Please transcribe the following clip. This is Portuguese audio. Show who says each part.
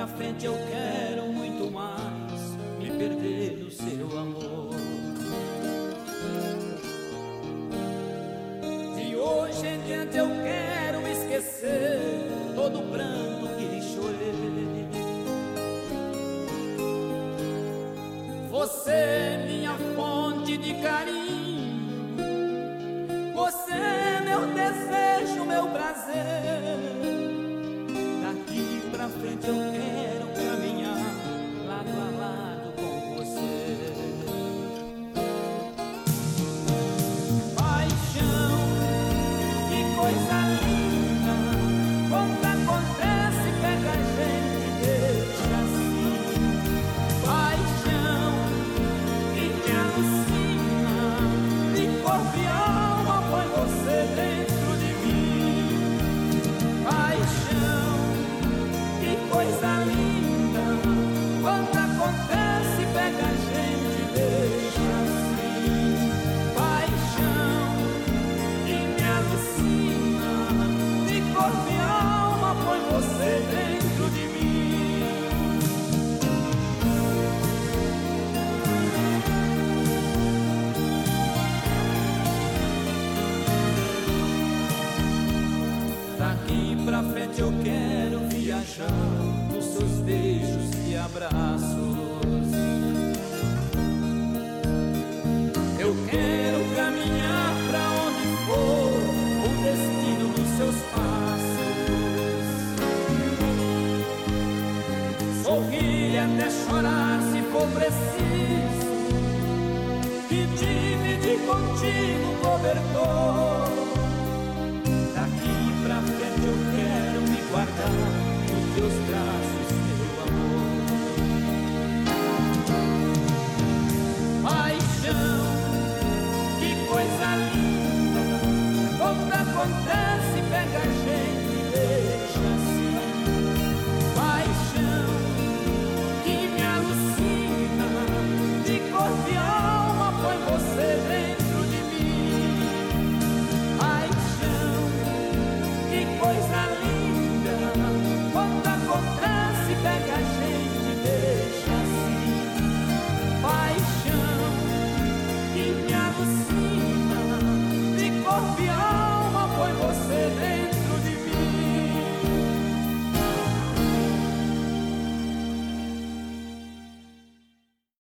Speaker 1: pra frente eu quero muito mais me perder no seu amor. De hoje em diante eu quero esquecer todo o pranto que chorei. Você é minha fonte de carinho, você é meu desejo, meu prazer. Daqui pra frente eu quero caminhar lado a lado com você. Paixão, que coisa linda, quando acontece pega a gente e deixa assim. Paixão que me alucina, de corpo e alma põe você dentro de mim. Paixão, que coisa linda, quando acontece pega a gente e deixa assim. Paixão que me alucina, de corpo e alma põe você dentro de mim. Daqui pra frente eu quero viajar nos seus beijos e abraços. Eu quero caminhar pra onde for o destino dos seus passos. Sorrir até chorar se for preciso, e dividir contigo o cobertor. Daqui pra frente eu quero me guardar nos teus braços.